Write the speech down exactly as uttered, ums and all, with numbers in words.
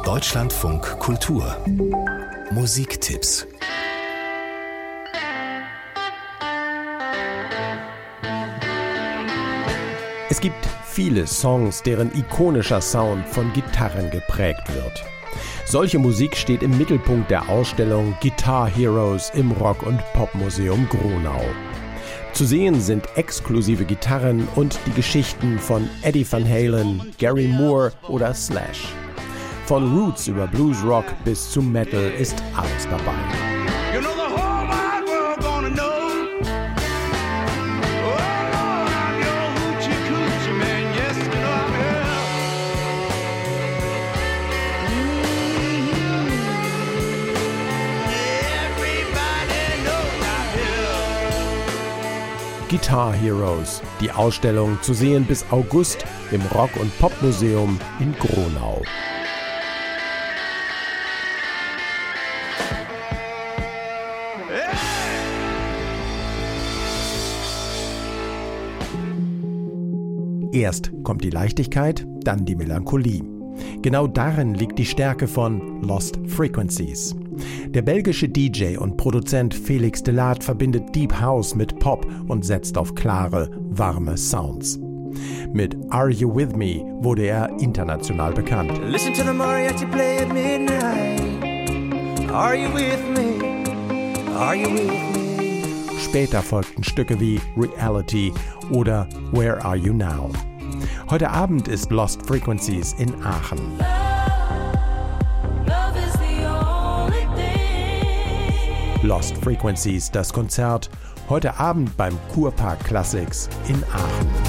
Deutschlandfunk Kultur Musiktipps. Es gibt viele Songs, deren ikonischer Sound von Gitarren geprägt wird. Solche Musik steht im Mittelpunkt der Ausstellung Guitar Heroes im Rock- und Popmuseum Gronau. Zu sehen sind exklusive Gitarren und die Geschichten von Eddie Van Halen, Gary Moore oder Slash. Von Roots über Blues Rock bis zu Metal ist alles dabei. You know the whole wide world gonna know. Oh Lord, I'm your hoochie coochie man. Yes, you know I'm here. Mm-hmm. Everybody knows I'm here. Guitar Heroes, die Ausstellung zu sehen bis August im Rock- und Popmuseum in Gronau. Erst kommt die Leichtigkeit, dann die Melancholie. Genau darin liegt die Stärke von Lost Frequencies. Der belgische D J und Produzent Felix Delaat verbindet Deep House mit Pop und setzt auf klare, warme Sounds. Mit Are You With Me wurde er international bekannt. Listen to the mariachi play at midnight. Are you with me? Are you with me? Später folgten Stücke wie Reality oder Where Are You Now? Heute Abend ist Lost Frequencies in Aachen. Lost Frequencies, das Konzert, heute Abend beim Kurpark Classics in Aachen.